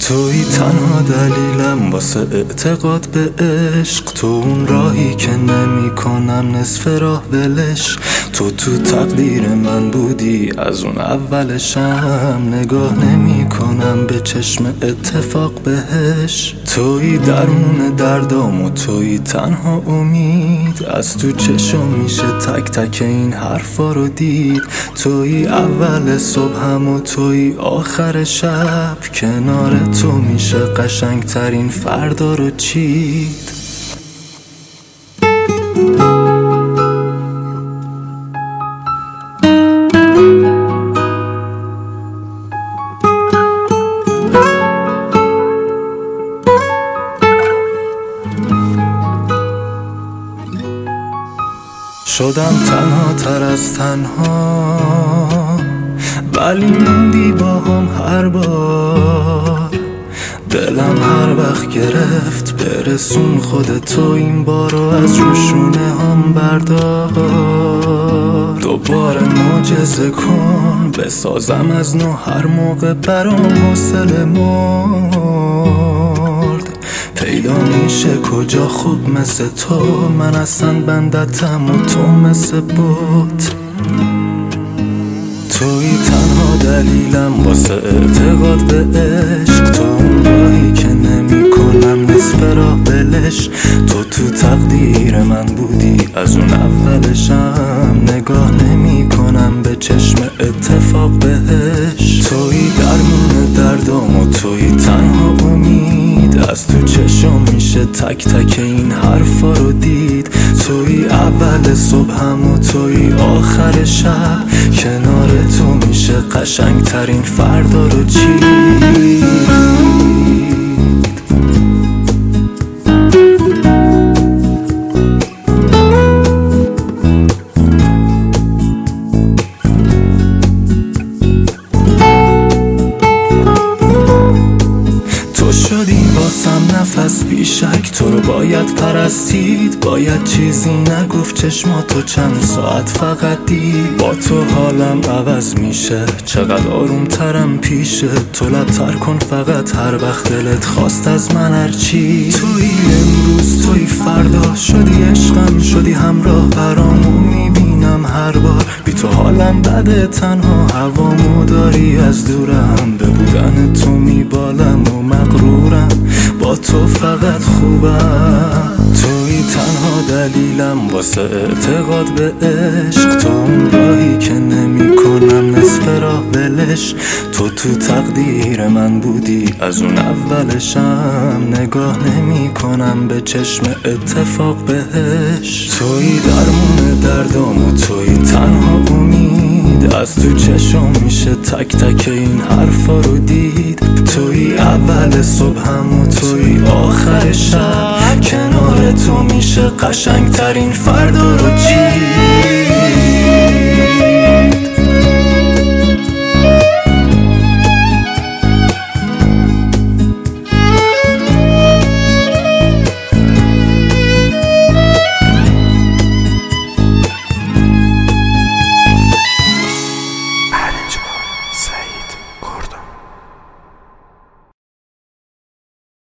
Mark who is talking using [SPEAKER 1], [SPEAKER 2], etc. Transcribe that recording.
[SPEAKER 1] توی تنها دلیلم واسه اعتقاد به عشق، تو اون راهی که نمی کنم نصف راه ولش. تو تقدیر من بودی از اون اولشم، نگاه نمی کنم به چشم اتفاق بهش. توی درمون دردام و توی تنها امید، از تو چشم میشه تک تک این حرفا رو دید. توی اول صبحم و توی آخر شب، کنار تو میشه قشنگ ترین فردا رو چید. شدم تنها تر از تنها، ولی موندی با هم هر بار. دلم هر وقت گرفت برسون خودتو این بارو از روشونه هم بردار. دوباره معجزه کن بسازم از نو هر موقع برام حوصله مرد. پیدا میشه کجا خوب مثل تو، من اصلا بندتم و تو مثل بوت. توی تنها دلیلم واسه اعتقاد به عشق، تو اون راهی که نمی کنم نصف راه ولش. تو تقدیر من بودی از اون اولشم، نگاه نمی کنم به چشم اتفاق بهش. توی درمون دردام و توی تنها امید، از تو چشم میشه تک تک این حرفا رو دید. توی اول صبحم و توی آخر شب، کنار تو میشه قشنگ ترین فردا رو چید. تو شدی واسم نفس بیشک، تو رو باید پرستید. باید چیزی نگفت چشماتو چند ساعت فقط دید. با تو حالم عوض میشه، چقدر آروم ترم پیشه. تو لبتر کن فقط هر وقت دلت خواست از من هرچی. توی امروز توی فردا، شدی عشقم شدی همراه برامو میبینم هر بار. بی تو حالم بده، تنها هوامو داری از دورم. به بودن تو میبالم و مغرورم، با تو فقط خوبم. توی تنها دلیلم واسه اعتقاد به عشق، تو اون راهی که نمی کنم نصف راه ولش. تو تقدیر من بودی از اون اولشم، نگاه نمی کنم به چشم اتفاق بهش. توی درمون دردام و توی تنها امید، از تو چشم میشه تک تک این حرفا رو دید. توی اول صبحم و توی آخر شب، کنار تو میشه قشنگ ترین فردا رو چید.